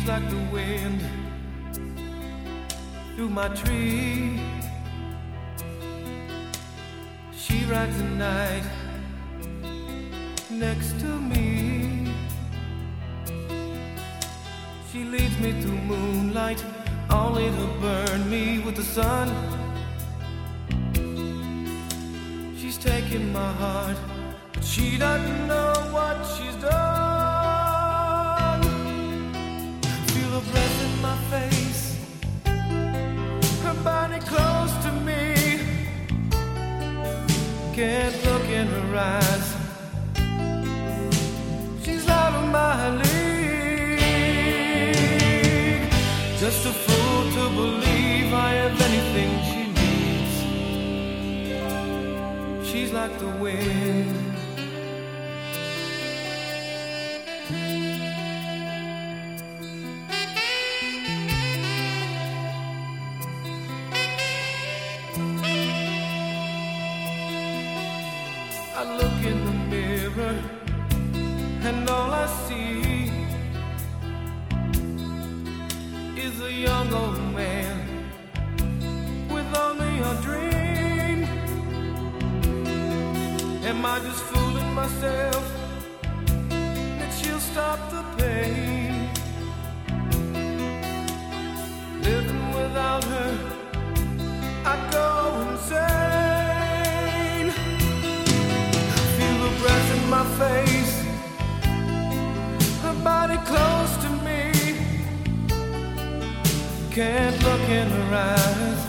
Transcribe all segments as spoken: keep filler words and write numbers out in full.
like the wind through my tree. She rides the night next to me. She leads me through moonlight, only to burn me with the sun. She's taking my heart, but she doesn't know what she's done. Feel her breath in my face, her body close to me. Can't look in her eyes, she's out of my league. Just a fool to believe I have anything she needs. She's like the wind. I look in the mirror and all I see is a young old man with only a dream. Am I just fooling myself that she'll stop the pain? Living without her, I go insane. Feel the breath in my face, her body close to me. Can't look in her eyes,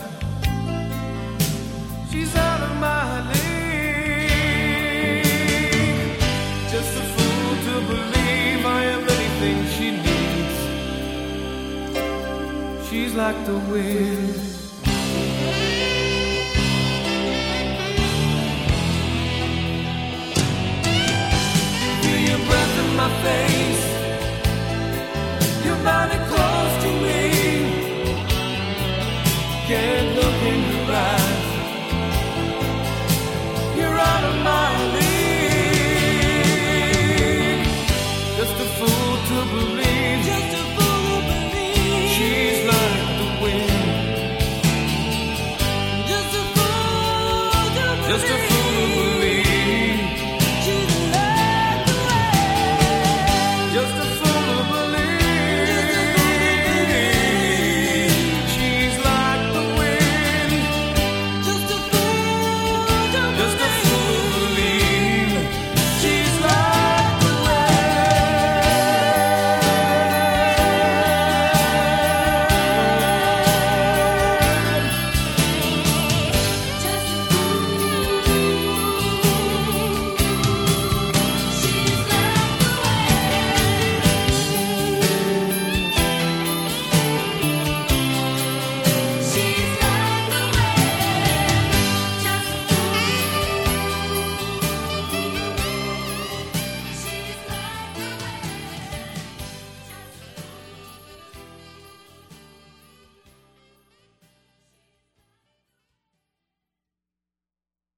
she's out of my league. Just a fool to believe I have anything she needs. She's like the wind. Feel your breath in my face,